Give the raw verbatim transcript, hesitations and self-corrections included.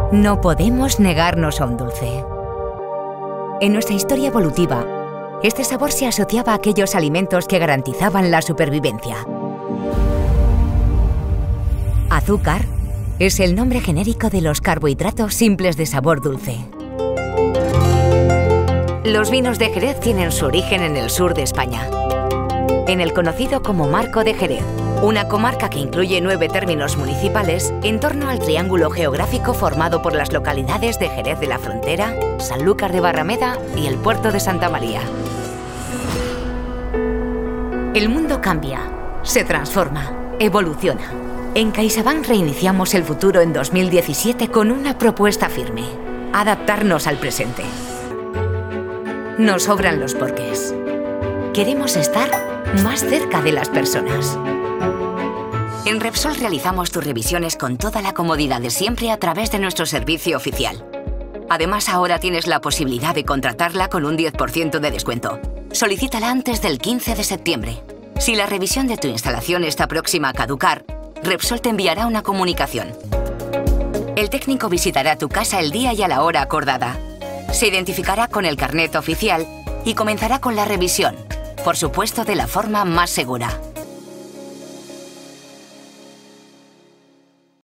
No podemos negarnos a un dulce. En nuestra historia evolutiva, este sabor se asociaba a aquellos alimentos que garantizaban la supervivencia. Azúcar es el nombre genérico de los carbohidratos simples de sabor dulce. Los vinos de Jerez tienen su origen en el sur de España, en el conocido como Marco de Jerez, una comarca que incluye nueve términos municipales en torno al triángulo geográfico formado por las localidades de Jerez de la Frontera, Sanlúcar de Barrameda y el puerto de Santa María. El mundo cambia, se transforma, evoluciona. En CaixaBank reiniciamos el futuro en dos mil diecisiete con una propuesta firme: adaptarnos al presente. Nos sobran los porqués. Queremos estar más cerca de las personas. En Repsol realizamos tus revisiones con toda la comodidad de siempre a través de nuestro servicio oficial. Además, ahora tienes la posibilidad de contratarla con un diez por ciento de descuento. Solicítala antes del quince de septiembre. Si la revisión de tu instalación está próxima a caducar, Repsol te enviará una comunicación. El técnico visitará tu casa el día y a la hora acordada. Se identificará con el carnet oficial y comenzará con la revisión, por supuesto de la forma más segura.